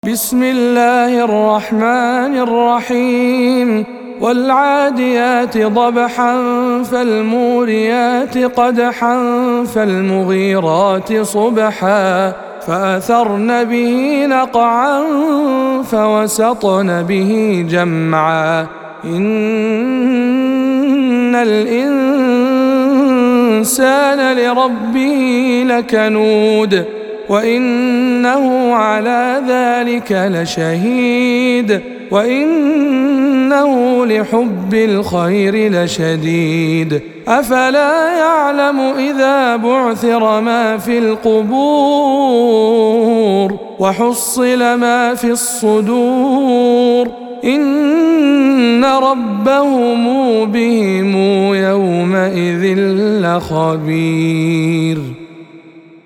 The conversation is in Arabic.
بسم الله الرحمن الرحيم والعاديات ضبحا فالموريات قدحا فالمغيرات صبحا فأثرن به نقعا فوسطن به جمعا إن الإنسان لربه لكنود وإنه على ذلك لشهيد وإنه لحب الخير لشديد أفلا يعلم إذا بعثر ما في القبور وحصل ما في الصدور إن ربهم بهم يومئذ لخبير.